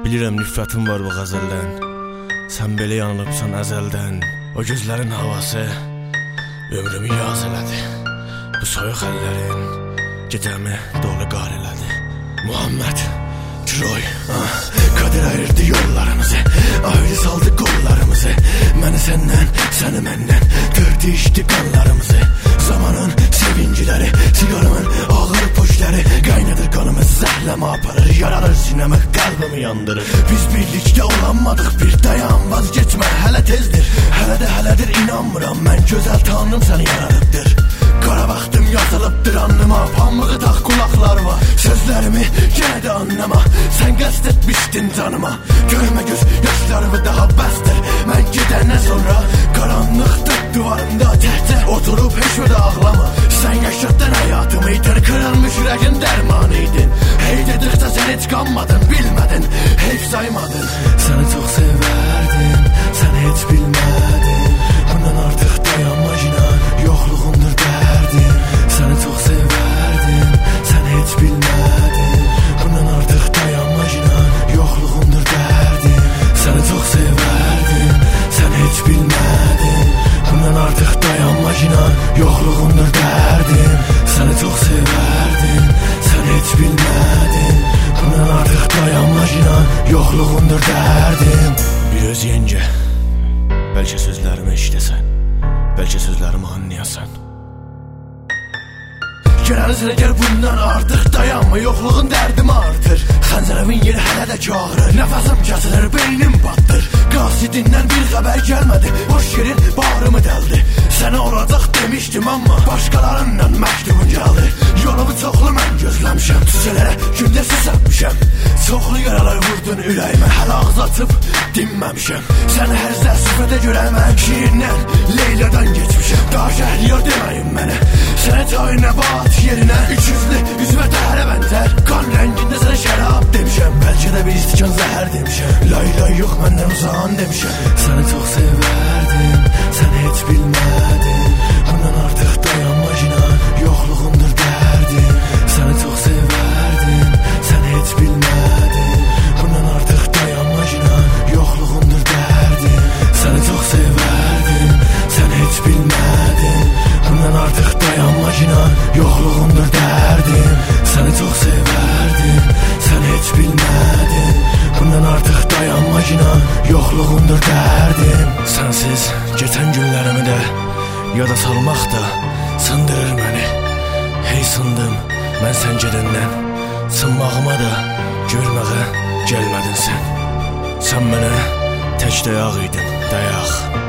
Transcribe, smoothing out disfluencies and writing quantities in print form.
Bilirəm nifrətim var bu qəzəldən. Sən belə yanılıbsan əzəldən. O gözlərin havası ömrümü yaz elədi. Bu soyuq əllərin gecəmi dolu qar elədi. Muhammed Troy Kadir ayırdı yollarımızı, ayrı saldı qollarımızı. Məni səndən, səni məndən gördü içdi qanlarımızı. Zamanın sevinciləri, sigarımın ağır poşları qaynadır qanımız, zəhləmə aparır, yaradır sinəmi, qəlbimi yandırır. Biz birlikdə olanmadıq, bir dayan, vazgeçmə, hələ tezdir. Hələ də hələdir, inanmıram, mən gözəl tanrım səni yaradıbdır. Qara vaxtım yazılıbdır anlıma, pambığı tax qulaqlar var. Sözlərimi yenə də anlama, sən qəsd etmişdin canıma. Görmə göz yaşlarımı daha bəsdir, mən gedəndən sonra qaranlıqdır duvarımda təhcə oturub heç və də ağlama. Sən yaşatdın həyatımı, idir kırılmış ürəyin dərmanı idin. Hey dedikcə sən heç qanmadın, bilmədin, heyf saymadın. Səni çox sevərdim, sən heç bilmədin. Bundan artıq dayanma inan, yoxluğundur dərdim. Səni çox sevərdim, sən heç bilmədin. Bundan artıq dayanma inan, yoxluğundur dərdim. Səni çox sevərdim, sən heç bilmədin. Bundan artıq dayanma inan, yoxluğundur dərdim. Səni çox sevərdim, sən heç bilmədin. Bundan artıq dayanma inan, yoxluğundur dərdim. Bir öz yencə, bəlkə sözlərimi eşidəsən, bəlkə sözlərimi anlayasan. Gələnizlə gəl bundan artıq dayanma, yoxluğun dərdimi artır. Xəncərimin yeri hələ də ki ağrır, nəfəsim kəsilir, beynim batdır. Qasidindən bir xəbər gəlmədi, boş yerin bağrımı dəldi. Sənə olacaq demişdim amma başqalarından məktubun gəldi. Yolumu çoxlu mən gözləmişəm, tüsələrə gündə səsəmişəm. Çoxlu yaralar vurdun ürəyimə, hələ ağız açıb dinməmişəm. Səni hər zərsifədə görə mən şiirindən, Leyladan geçmişəm. Daha şəhriyor deməyin mənə, sənə tayinə bat yerinə. 300'lü üzümə dəhərə bənzər, qan rəngində sənə şərab demişəm. Bəlkə də bir istikan zəhər demişəm. Lay lay yox məndən uzağın demişəm. Səni çox sevərdim, sən heç bilmədin. Bundan artıq dayanma inan, yoxluğundur dərdim. Səni çox sevərdim, sən heç bilmədin. Bundan artıq dayanma inan, yoxluğundur dərdim. Səni çox sevərdim, sən heç bilmədin. Bundan artıq dayanma inan, yoxluğundur dərdim. Səni çox sevərdim, sən heç bilmədin. Bundan artıq dayanma inan, yoxluğundur dərdim. Sənsiz keçən günlərimi də yada salmaq da sındırır məni. Hey sındım mən sən gedəndən, sınmağıma da görməyə gəlmədin sən. Sən mənə tək dayaq idin, dayaq.